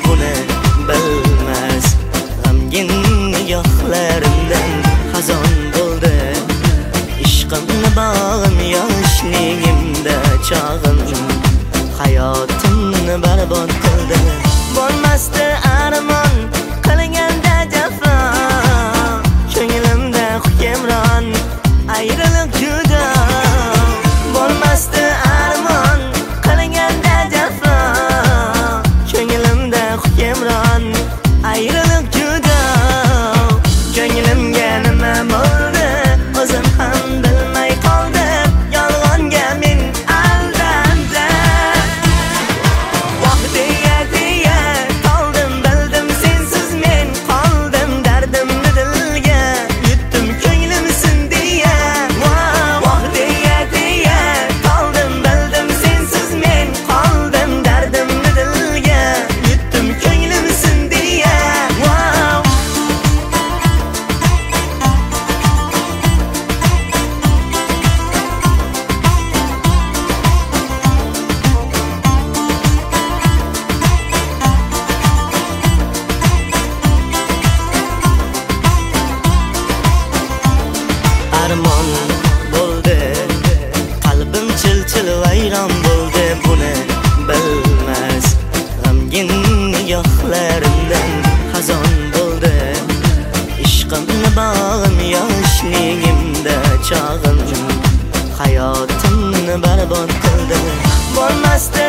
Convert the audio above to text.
buni bilmas. G'amgin nigohlarimdan xazon bo'ldi. Ishqimni bog'im yoshligimda chog'im, hayotimni barbod qildi. Bo'lmasdi armon qilganda jafo, ko'nglimda hukmron ayriliq juda. Bo'lmasdi armon qilganda jafo, ko'nglimda hukmron ayriliq juda. Ko'nglimga nima bo'ldi o'zim ham bilmay qoldim. Yolg'onga men aldandim. Voh deya deya qoldim, bildim sensiz men qoldim. Dardimni dilga yutdim, ko'nglimsin deya. Voh deya deya qoldim, bildim sensiz men qoldim. Dardimni dilga yutdim, ko'nglimsin deya. Armon bo'ldi, qalbim chil-chil vayron bo'ldi. Buni bilmas, g'amgin nigohlarimdan xazon bo'ldi. Ishqimni bog'im yoshligimda chog'im, hayotimni barbod qildi. Bo'lmasdi